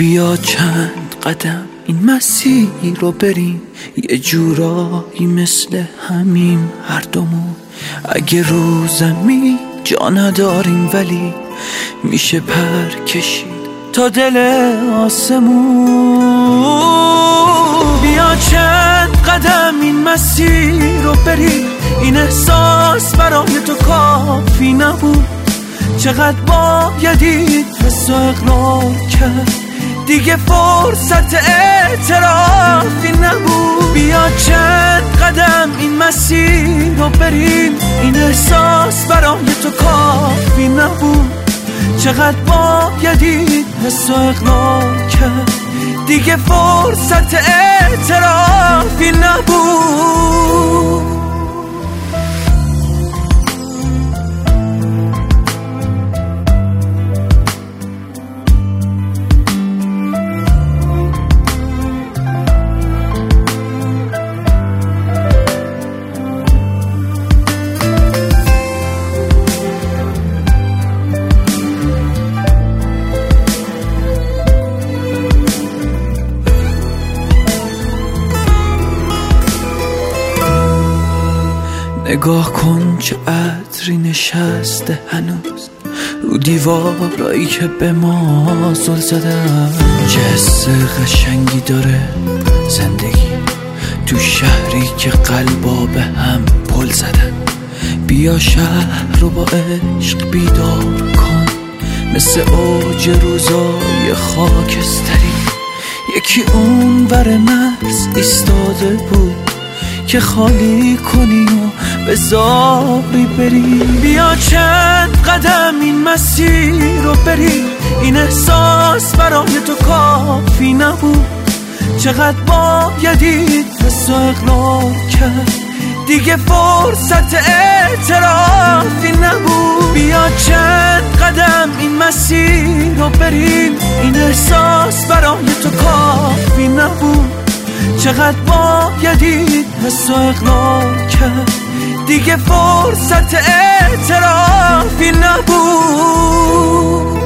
بیا چند قدم این مسیر رو بریم، یه جورایی مثل همین هر دومون. اگه رو زمین جا نداریم ولی میشه پر کشید تا دل آسمون. بیا چند قدم این مسیر رو بریم، این احساس برای تو کافی نبود. چقدر بایدید حس و اقرار کرد، دیگه فرصت اعترافی نبود. بیا چند قدم این مسیر رو بریم، این احساس برای تو کافی نبود. چقدر بایدید حس و اقرار کرد، دیگه فرصت اعترافی نبود. نگاه کن چه عطری نشسته هنوز رو دیوارایی که به ما زل زدن. چه حس قشنگی داره زندگی تو شهری که قلبا به هم پل زدن. بیا شهر رو با عشق بیدار کن، مثل اوج روزای خاکستری. یکی اون ور مرز ایستاده بود که خالی کنی و به زاری بری. بیا چند قدم این مسیر رو بریم، این احساس برای تو کافی نبود. چقدر بایدید حس و اقرار کرد، دیگه فرصت اعترافی نبود. بیا چند قدم این مسیر رو بریم، این احساس برای تو کافی نبود. چقدر بایدید حس و اقرار کرد، دیگه فرصت اعترافی نبود.